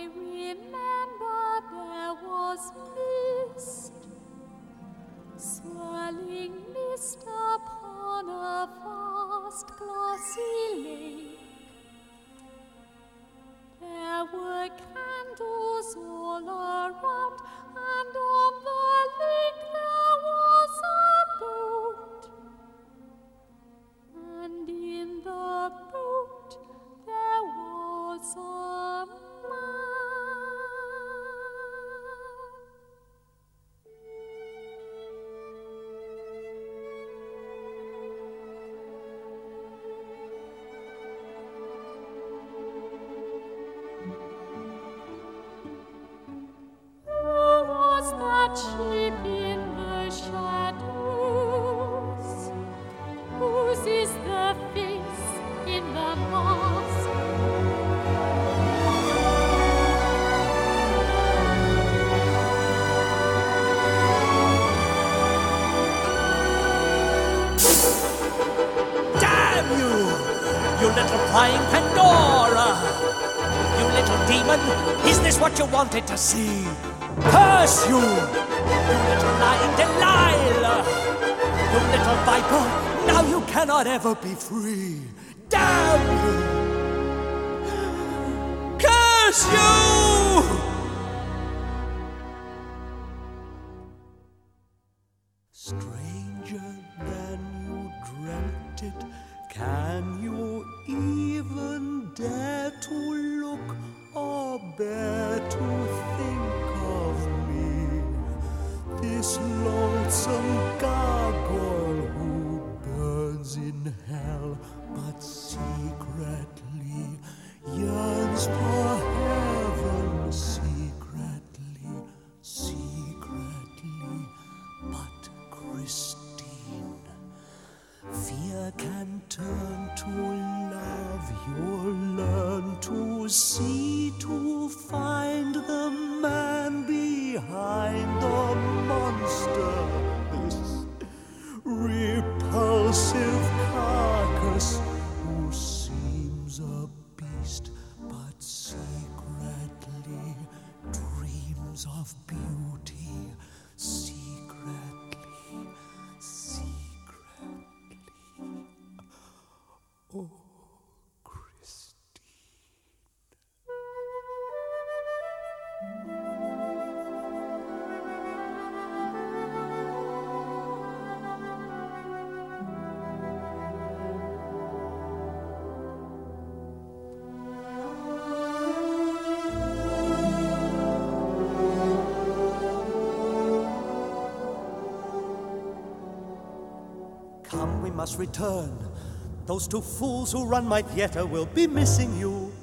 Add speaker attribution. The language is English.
Speaker 1: remember there was mist, swirling mist upon a vast glassy lake. There were candles all around, and on the lake there was a boat. And in the boat there was a man. Who was that sheep in the shadows? Whose is the face in the mask?
Speaker 2: Damn you! You little prying Pandora! You little demon! Is this what you wanted to see? Curse you! You little lying Delilah! You little viper! Now you cannot ever be free! Damn you! Curse you! Stranger than you dreamt it, can you even dare to look or bear to think of me? This lonesome gargoyle who burns in hell, but secretly yearns for heaven. Secretly, but Christine, fear can turn to love. You'll learn to see, to find the man behind the monster, this repulsive carcass who seems a beast, but secretly dreams of beauty. Secretly. Oh, Christine. Come, we must return. Those two fools who run my theater will be missing you.